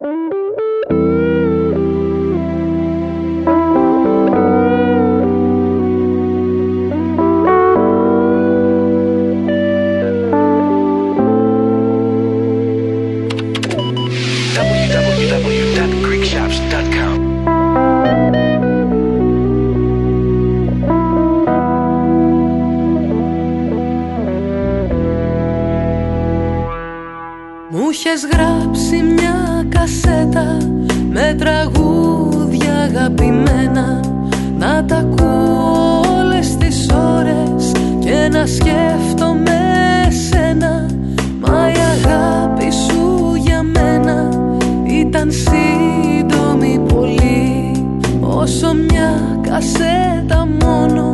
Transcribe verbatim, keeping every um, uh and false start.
Μου είχες γράψει μια κασέτα με τραγούδια αγαπημένα, να τα ακούω όλες τις ώρες και να σκέφτομαι σένα. Μα η αγάπη σου για μένα ήταν σύντομη πολύ, όσο μια κασέτα μόνο.